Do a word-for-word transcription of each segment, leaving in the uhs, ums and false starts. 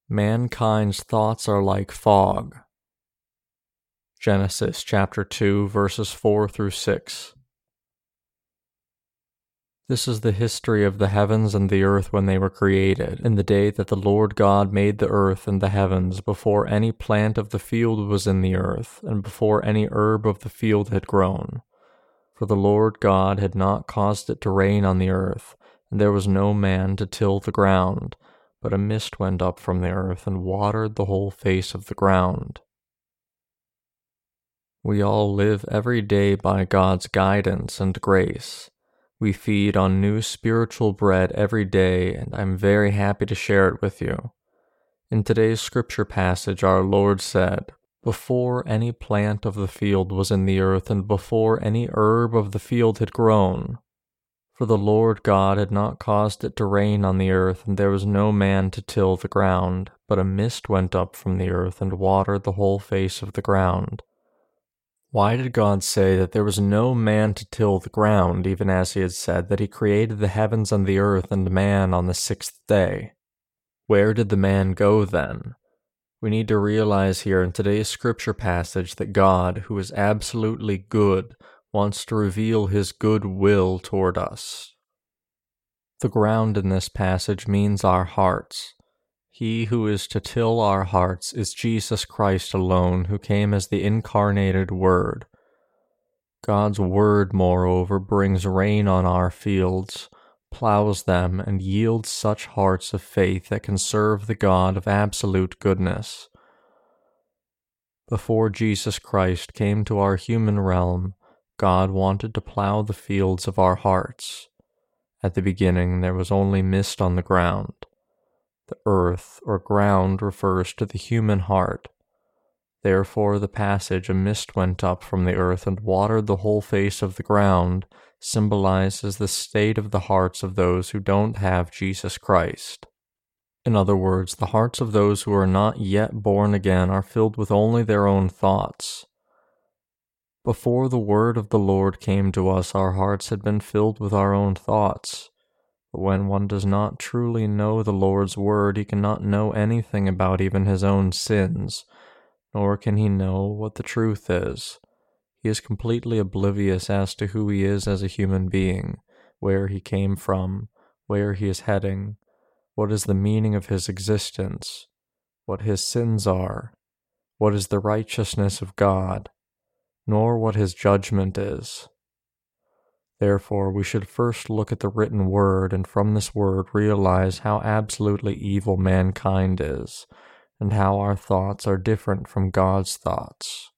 Mankind's thoughts are like fog. Genesis chapter two, verses four through six. This is the history of the heavens and the earth when they were created, in the day that the Lord God made the earth and the heavens, before any plant of the field was in the earth, and before any herb of the field had grown. For the Lord God had not caused it to rain on the earth, and there was no man to till the ground, but a mist went up from the earth and watered the whole face of the ground. We all live every day by God's guidance and grace. We feed on new spiritual bread every day, and I'm very happy to share it with you. In today's scripture passage, our Lord said, "Before any plant of the field was in the earth, and before any herb of the field had grown, for the Lord God had not caused it to rain on the earth, and there was no man to till the ground, but a mist went up from the earth and watered the whole face of the ground." Why did God say that there was no man to till the ground, even as he had said that he created the heavens and the earth and man on the sixth day? Where did the man go then? We need to realize here in today's scripture passage that God, who is absolutely good, wants to reveal his good will toward us. The ground in this passage means our hearts. He who is to till our hearts is Jesus Christ alone, who came as the incarnated Word. God's Word, moreover, brings rain on our fields, plows them, and yields such hearts of faith that can serve the God of absolute goodness. Before Jesus Christ came to our human realm, God wanted to plow the fields of our hearts. At the beginning, there was only mist on the ground. The earth or ground refers to the human heart. Therefore, the passage, "a mist went up from the earth and watered the whole face of the ground," symbolizes the state of the hearts of those who don't have Jesus Christ. In other words, the hearts of those who are not yet born again are filled with only their own thoughts. Before the word of the Lord came to us, our hearts had been filled with our own thoughts. But when one does not truly know the Lord's word, he cannot know anything about even his own sins, nor can he know what the truth is. He is completely oblivious as to who he is as a human being, where he came from, where he is heading, what is the meaning of his existence, what his sins are, what is the righteousness of God, nor what his judgment is. Therefore, we should first look at the written word, and from this word realize how absolutely evil mankind is, and how our thoughts are different from God's thoughts.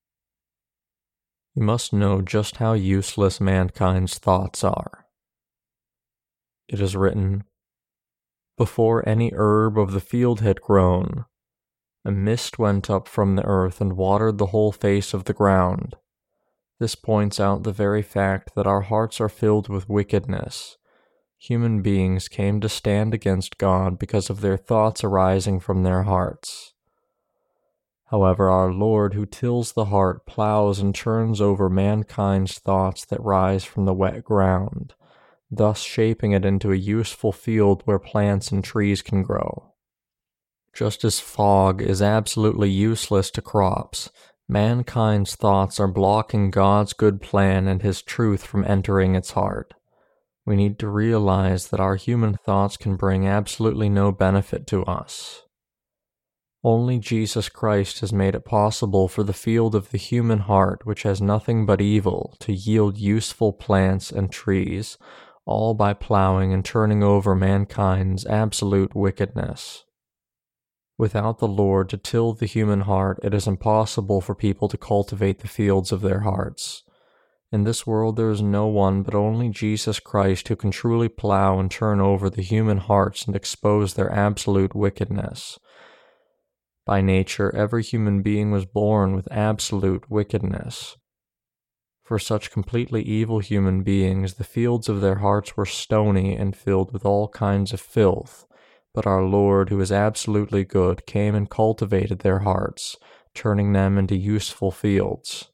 You must know just how useless mankind's thoughts are. It is written, "Before any herb of the field had grown, a mist went up from the earth and watered the whole face of the ground." This points out the very fact that our hearts are filled with wickedness. Human beings came to stand against God because of their thoughts arising from their hearts. However, our Lord, who tills the heart, plows and turns over mankind's thoughts that rise from the wet ground, thus shaping it into a useful field where plants and trees can grow. Just as fog is absolutely useless to crops, mankind's thoughts are blocking God's good plan and his truth from entering its heart. We need to realize that our human thoughts can bring absolutely no benefit to us. Only Jesus Christ has made it possible for the field of the human heart, which has nothing but evil, to yield useful plants and trees, all by plowing and turning over mankind's absolute wickedness. Without the Lord to till the human heart, it is impossible for people to cultivate the fields of their hearts. In this world there is no one but only Jesus Christ who can truly plow and turn over the human hearts and expose their absolute wickedness. By nature, every human being was born with absolute wickedness. For such completely evil human beings, the fields of their hearts were stony and filled with all kinds of filth. But our Lord, who is absolutely good, came and cultivated their hearts, turning them into useful fields.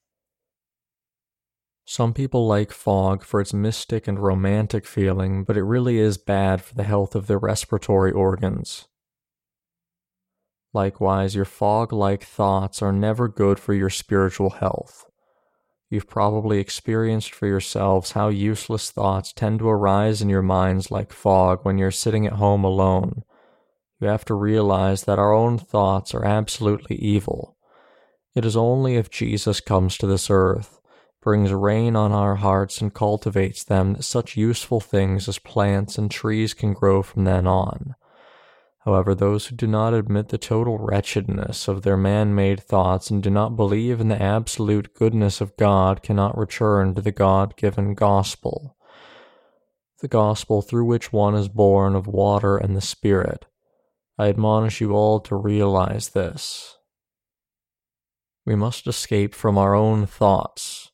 Some people like fog for its mystic and romantic feeling, but it really is bad for the health of their respiratory organs. Likewise, your fog-like thoughts are never good for your spiritual health. You've probably experienced for yourselves how useless thoughts tend to arise in your minds like fog when you're sitting at home alone. You have to realize that our own thoughts are absolutely evil. It is only if Jesus comes to this earth, brings rain on our hearts and cultivates them that such useful things as plants and trees can grow from then on. However, those who do not admit the total wretchedness of their man-made thoughts and do not believe in the absolute goodness of God cannot return to the God-given gospel, the gospel through which one is born of water and the Spirit. I admonish you all to realize this. We must escape from our own thoughts.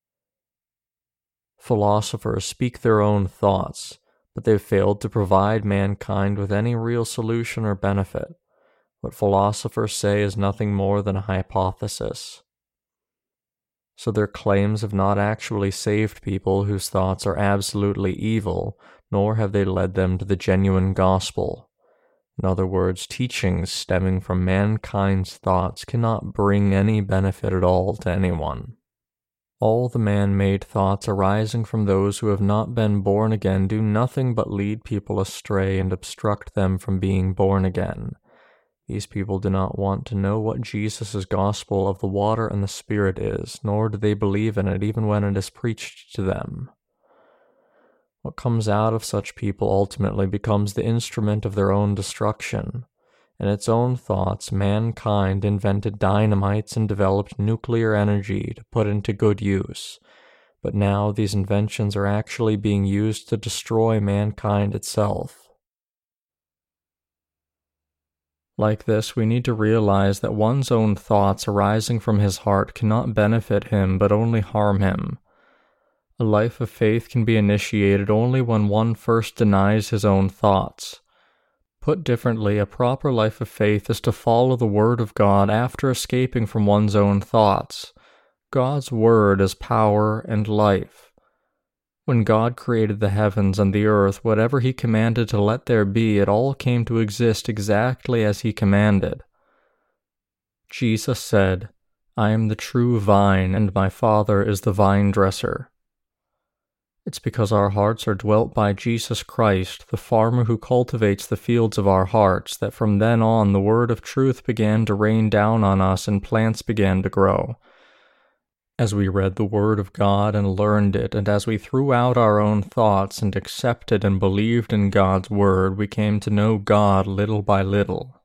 Philosophers speak their own thoughts, but they've failed to provide mankind with any real solution or benefit. What philosophers say is nothing more than a hypothesis. So their claims have not actually saved people whose thoughts are absolutely evil, nor have they led them to the genuine gospel. In other words, teachings stemming from mankind's thoughts cannot bring any benefit at all to anyone. All the man-made thoughts arising from those who have not been born again do nothing but lead people astray and obstruct them from being born again. These people do not want to know what Jesus' gospel of the water and the Spirit is, nor do they believe in it even when it is preached to them. What comes out of such people ultimately becomes the instrument of their own destruction. In its own thoughts, mankind invented dynamites and developed nuclear energy to put into good use. But now these inventions are actually being used to destroy mankind itself. Like this, we need to realize that one's own thoughts arising from his heart cannot benefit him but only harm him. A life of faith can be initiated only when one first denies his own thoughts. Put differently, a proper life of faith is to follow the Word of God after escaping from one's own thoughts. God's Word is power and life. When God created the heavens and the earth, whatever He commanded to let there be, it all came to exist exactly as He commanded. Jesus said, "I am the true vine, and my Father is the vine dresser." It's because our hearts are dwelt by Jesus Christ, the farmer who cultivates the fields of our hearts, that from then on the word of truth began to rain down on us and plants began to grow. As we read the word of God and learned it, and as we threw out our own thoughts and accepted and believed in God's word, we came to know God little by little.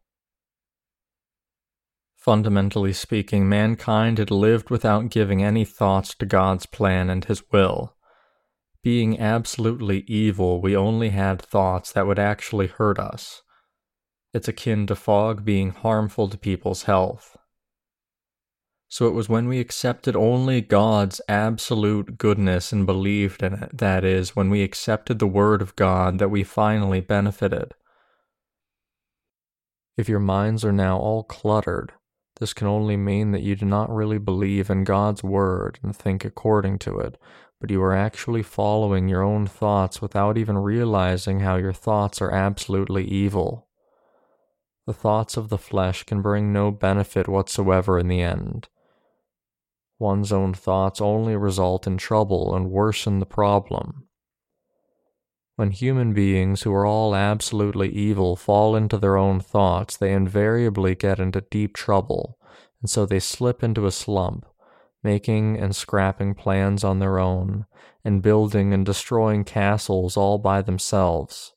Fundamentally speaking, mankind had lived without giving any thoughts to God's plan and His will. Being absolutely evil, we only had thoughts that would actually hurt us. It's akin to fog being harmful to people's health. So it was when we accepted only God's absolute goodness and believed in it, that is, when we accepted the Word of God, that we finally benefited. If your minds are now all cluttered, this can only mean that you do not really believe in God's Word and think according to it, but you are actually following your own thoughts without even realizing how your thoughts are absolutely evil. The thoughts of the flesh can bring no benefit whatsoever in the end. One's own thoughts only result in trouble and worsen the problem. When human beings who are all absolutely evil fall into their own thoughts, they invariably get into deep trouble, and so they slip into a slump, making and scrapping plans on their own, and building and destroying castles all by themselves.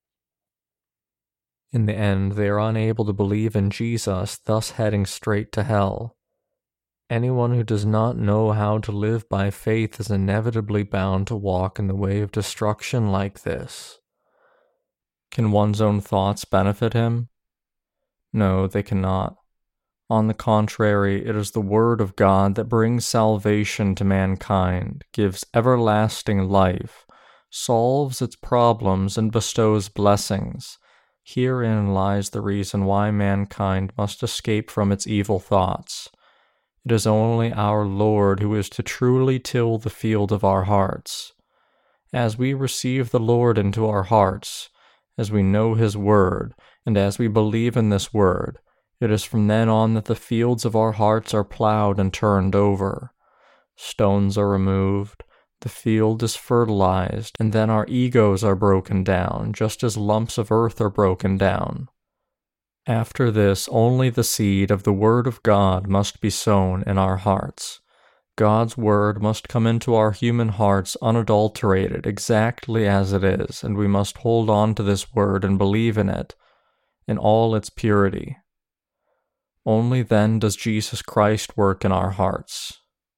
In the end, they are unable to believe in Jesus, thus heading straight to hell. Anyone who does not know how to live by faith is inevitably bound to walk in the way of destruction like this. Can one's own thoughts benefit him? No, they cannot. On the contrary, it is the Word of God that brings salvation to mankind, gives everlasting life, solves its problems, and bestows blessings. Herein lies the reason why mankind must escape from its evil thoughts. It is only our Lord who is to truly till the field of our hearts. As we receive the Lord into our hearts, as we know His Word, and as we believe in this Word, It is from then on that the fields of our hearts are plowed and turned over. Stones are removed, the field is fertilized, and then our egos are broken down, just as lumps of earth are broken down. After this, only the seed of the Word of God must be sown in our hearts. God's Word must come into our human hearts unadulterated, exactly as it is, and we must hold on to this Word and believe in it, in all its purity. Only then does Jesus Christ work in our hearts.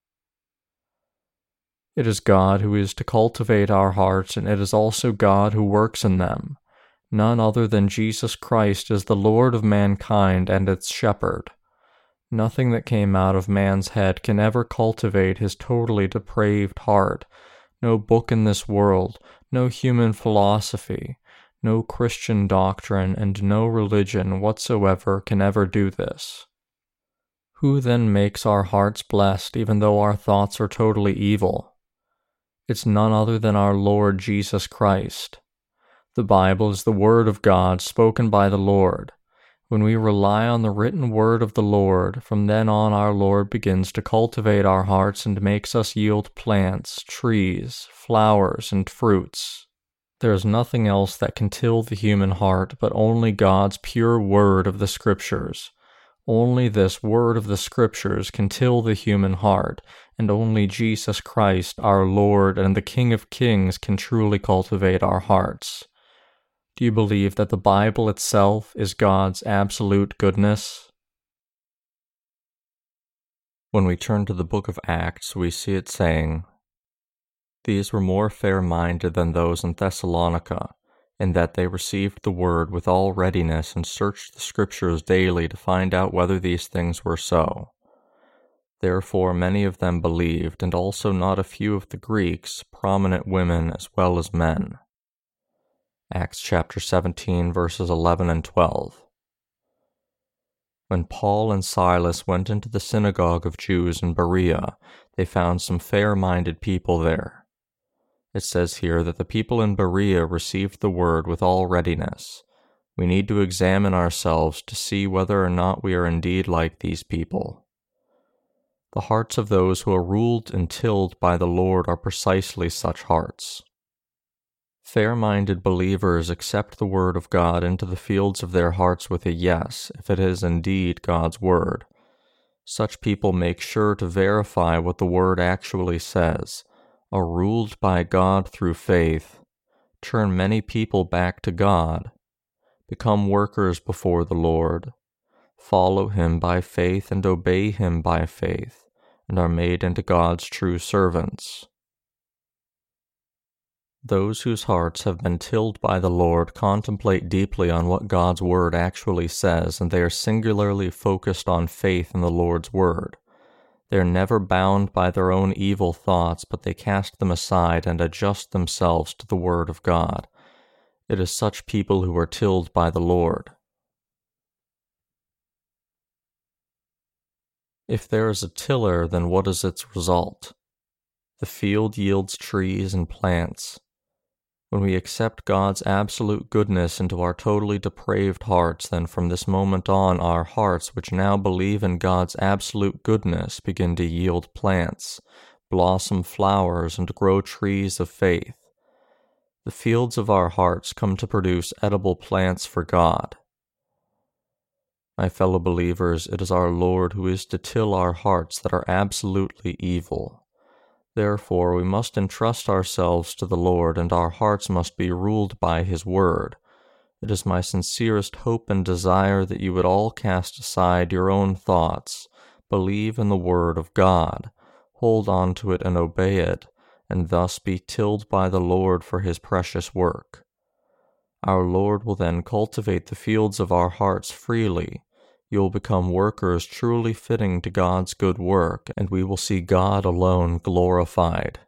It is God who is to cultivate our hearts, and it is also God who works in them. None other than Jesus Christ is the Lord of mankind and its shepherd. Nothing that came out of man's head can ever cultivate his totally depraved heart. No book in this world, no human philosophy, no Christian doctrine, and no religion whatsoever can ever do this. Who then makes our hearts blessed even though our thoughts are totally evil? It's none other than our Lord Jesus Christ. The Bible is the Word of God spoken by the Lord. When we rely on the written Word of the Lord, from then on our Lord begins to cultivate our hearts and makes us yield plants, trees, flowers, and fruits. There is nothing else that can till the human heart but only God's pure Word of the Scriptures. Only this Word of the Scriptures can till the human heart, and only Jesus Christ, our Lord and the King of Kings, can truly cultivate our hearts. Do you believe that the Bible itself is God's absolute goodness? When we turn to the book of Acts, we see it saying, "These were more fair-minded than those in Thessalonica, in that they received the word with all readiness and searched the Scriptures daily to find out whether these things were so. Therefore many of them believed, and also not a few of the Greeks, prominent women as well as men." Acts chapter seventeen, verses eleven and twelve. When Paul and Silas went into the synagogue of Jews in Berea, they found some fair-minded people there. It says here that the people in Berea received the word with all readiness. We need to examine ourselves to see whether or not we are indeed like these people. The hearts of those who are ruled and tilled by the Lord are precisely such hearts. Fair-minded believers accept the Word of God into the fields of their hearts with a yes, if it is indeed God's Word. Such people make sure to verify what the Word actually says, are ruled by God through faith, turn many people back to God, become workers before the Lord, follow Him by faith and obey Him by faith, and are made into God's true servants. Those whose hearts have been tilled by the Lord contemplate deeply on what God's Word actually says, and they are singularly focused on faith in the Lord's Word. They are never bound by their own evil thoughts, but they cast them aside and adjust themselves to the Word of God. It is such people who are tilled by the Lord. If there is a tiller, then what is its result? The field yields trees and plants. When we accept God's absolute goodness into our totally depraved hearts, then from this moment on our hearts, which now believe in God's absolute goodness, begin to yield plants, blossom flowers, and grow trees of faith. The fields of our hearts come to produce edible plants for God. My fellow believers, it is our Lord who is to till our hearts that are absolutely evil. Therefore, we must entrust ourselves to the Lord, and our hearts must be ruled by His Word. It is my sincerest hope and desire that you would all cast aside your own thoughts, believe in the Word of God, hold on to it and obey it, and thus be tilled by the Lord for His precious work. Our Lord will then cultivate the fields of our hearts freely. You will become workers truly fitting to God's good work, and we will see God alone glorified.